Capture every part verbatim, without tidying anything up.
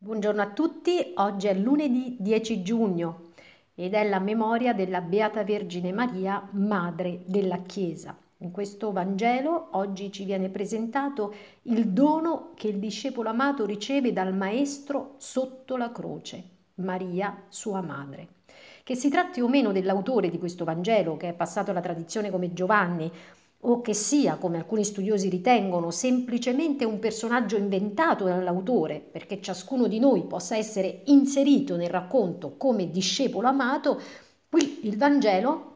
Buongiorno a tutti, oggi è lunedì dieci giugno ed è la memoria della Beata Vergine Maria, Madre della Chiesa. In questo Vangelo oggi ci viene presentato il dono che il discepolo amato riceve dal Maestro sotto la croce, Maria, sua madre. Che si tratti o meno dell'autore di questo Vangelo, che è passato alla tradizione come Giovanni, o che sia, come alcuni studiosi ritengono, semplicemente un personaggio inventato dall'autore, perché ciascuno di noi possa essere inserito nel racconto come discepolo amato, qui il Vangelo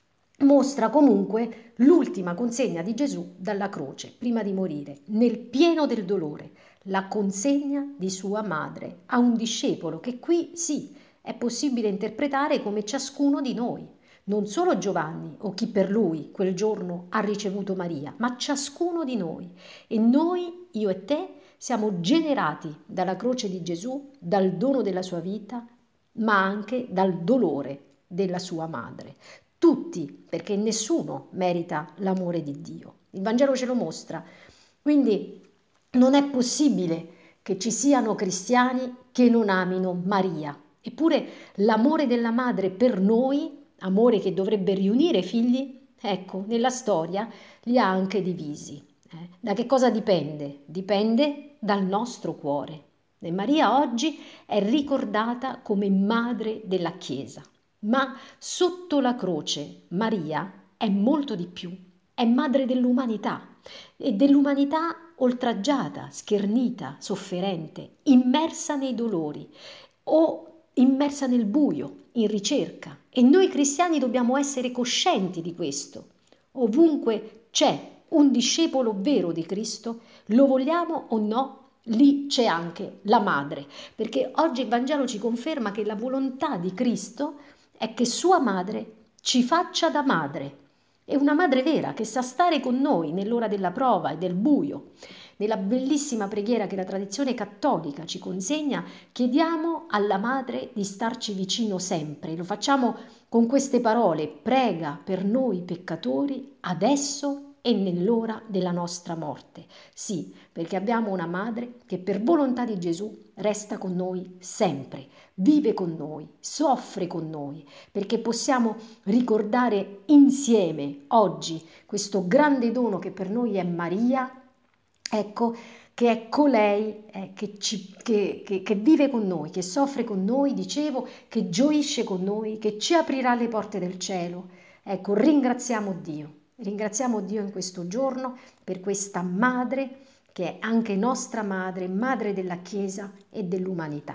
mostra comunque l'ultima consegna di Gesù dalla croce, prima di morire, nel pieno del dolore, la consegna di sua madre a un discepolo che qui sì, è possibile interpretare come ciascuno di noi. Non solo Giovanni o chi per lui quel giorno ha ricevuto Maria, ma ciascuno di noi. E noi, io e te, siamo generati dalla croce di Gesù, dal dono della sua vita, ma anche dal dolore della sua madre. Tutti, perché nessuno merita l'amore di Dio. Il Vangelo ce lo mostra. Quindi non è possibile che ci siano cristiani che non amino Maria. Eppure l'amore della madre per noi, amore che dovrebbe riunire i figli, ecco, nella storia li ha anche divisi. Eh? Da che cosa dipende? Dipende dal nostro cuore. E Maria oggi è ricordata come madre della Chiesa, ma sotto la croce Maria è molto di più, è madre dell'umanità e dell'umanità oltraggiata, schernita, sofferente, immersa nei dolori o immersa nel buio, in ricerca. E noi cristiani dobbiamo essere coscienti di questo. Ovunque c'è un discepolo vero di Cristo, lo vogliamo o no, lì c'è anche la madre, perché oggi il Vangelo ci conferma che la volontà di Cristo è che sua madre ci faccia da madre. È una madre vera che sa stare con noi nell'ora della prova e del buio. Nella bellissima preghiera che la tradizione cattolica ci consegna, chiediamo alla madre di starci vicino sempre. Lo facciamo con queste parole: prega per noi peccatori adesso e nell'ora della nostra morte. Sì, perché abbiamo una madre che per volontà di Gesù resta con noi sempre, vive con noi, soffre con noi, perché possiamo ricordare insieme oggi questo grande dono che per noi è Maria, ecco, che è colei eh, che, ci, che, che, che vive con noi, che soffre con noi, dicevo, che gioisce con noi, che ci aprirà le porte del cielo. Ecco, ringraziamo Dio, ringraziamo Dio in questo giorno per questa madre che è anche nostra madre, madre della Chiesa e dell'umanità.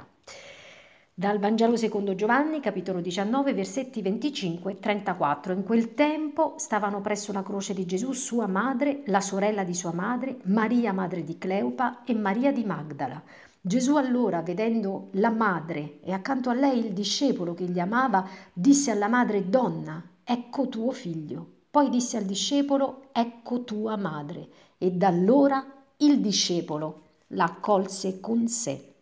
Dal Vangelo secondo Giovanni, capitolo diciannove, versetti venticinque e trentaquattro. In quel tempo stavano presso la croce di Gesù sua madre, la sorella di sua madre, Maria madre di Cleopa e Maria di Magdala. Gesù allora, vedendo la madre e accanto a lei il discepolo che gli amava, disse alla madre: Donna, ecco tuo figlio. Poi disse al discepolo: Ecco tua madre. E da allora il discepolo la accolse con sé.